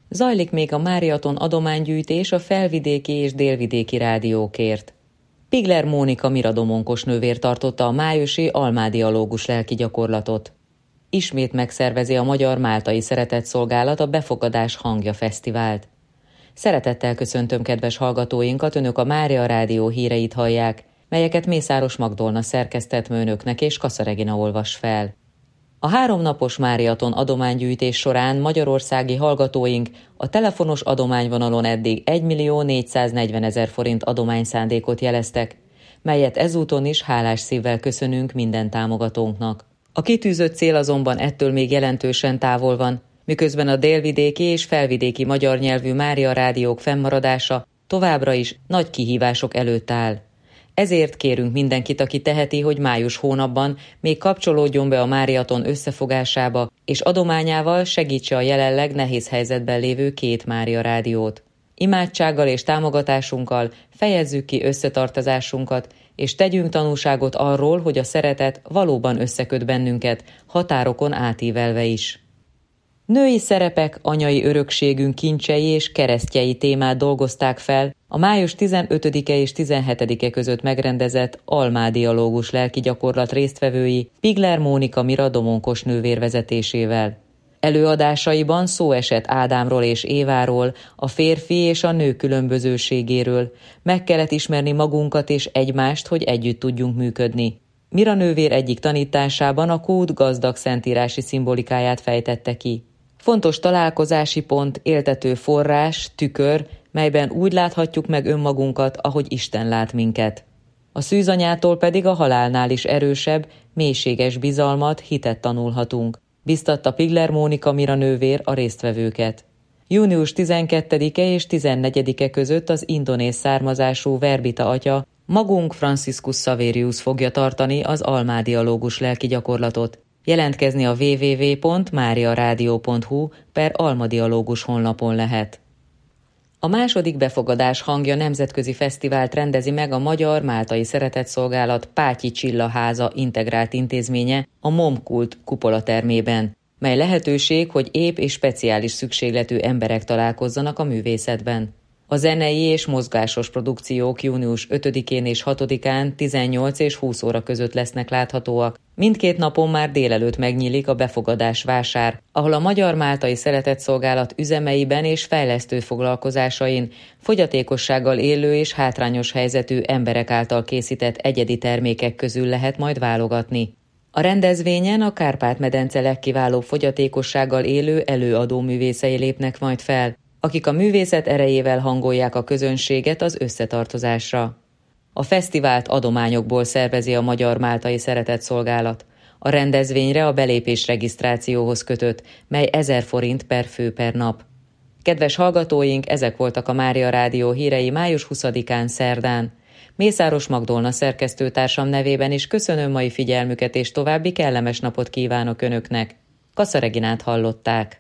Zajlik még a Máriaton adománygyűjtés a felvidéki és délvidéki rádiókért. Pigler Mónika miradomonkos nővér tartotta a májusi almádialógus lelki gyakorlatot. Ismét megszervezi a Magyar Máltai Szeretetszolgálat a Befogadás Hangja Fesztivált. Szeretettel köszöntöm kedves hallgatóinkat, önök a Mária Rádió híreit hallják, melyeket Mészáros Magdolna szerkesztett önöknek és Kassa Regina olvas fel. A 3 napos Máriaton adománygyűjtés során magyarországi hallgatóink a telefonos adományvonalon eddig 1.440.000 forint adományszándékot jeleztek, melyet ezúton is hálás szívvel köszönünk minden támogatónknak. A kitűzött cél azonban ettől még jelentősen távol van, miközben a délvidéki és felvidéki magyar nyelvű Mária rádiók fennmaradása továbbra is nagy kihívások előtt áll. Ezért kérünk mindenkit, aki teheti, hogy május hónapban még kapcsolódjon be a Máriaton összefogásába, és adományával segítse a jelenleg nehéz helyzetben lévő 2 Mária rádiót. Imádsággal és támogatásunkkal fejezzük ki összetartozásunkat, és tegyünk tanúságot arról, hogy a szeretet valóban összeköt bennünket, határokon átívelve is. Női szerepek, anyai örökségünk kincsei és keresztjei témát dolgozták fel a május 15-e és 17-e között megrendezett almádialógus lelki gyakorlat résztvevői Pigler Mónika miradomonkos nővér vezetésével. Előadásaiban szó esett Ádámról és Éváról, a férfi és a nő különbözőségéről, meg kellett ismerni magunkat és egymást, hogy együtt tudjunk működni. Mira nővér egyik tanításában a kód gazdag szentírási szimbolikáját fejtette ki. Fontos találkozási pont, éltető forrás, tükör, melyben úgy láthatjuk meg önmagunkat, ahogy Isten lát minket. A szűzanyától pedig a halálnál is erősebb, mélységes bizalmat, hitet tanulhatunk, biztatta Pigler Mónika Mira nővér a résztvevőket. Június 12-e és 14-e között az indonéz származású Verbita atya, magunk Franciscus Saverius fogja tartani az almádialógus lelki gyakorlatot. Jelentkezni a www.mariaradio.hu/almadialógus honlapon lehet. A második Befogadás Hangja nemzetközi fesztivált rendezi meg a Magyar Máltai Szeretetszolgálat Pátyi Csilla háza integrált intézménye a MOM-kult kupolatermében, mely lehetőség, hogy épp és speciális szükségletű emberek találkozzanak a művészetben. A zenei és mozgásos produkciók június 5-én és 6-án 18 és 20 óra között lesznek láthatóak. Mindkét napon már délelőtt megnyílik a befogadás vásár, ahol a Magyar Máltai Szeretetszolgálat üzemeiben és fejlesztő foglalkozásain fogyatékossággal élő és hátrányos helyzetű emberek által készített egyedi termékek közül lehet majd válogatni. A rendezvényen a Kárpát-medence legkiválóbb fogyatékossággal élő előadó művészei lépnek majd fel, akik a művészet erejével hangolják a közönséget az összetartozásra. A fesztivált adományokból szervezi a Magyar Máltai Szeretetszolgálat. A rendezvényre a belépés regisztrációhoz kötött, mely 1000 forint per fő per nap. Kedves hallgatóink, ezek voltak a Mária Rádió hírei május 20-án szerdán. Mészáros Magdolna szerkesztőtársam nevében is köszönöm mai figyelmüket, és további kellemes napot kívánok önöknek. Kassa Reginát hallották.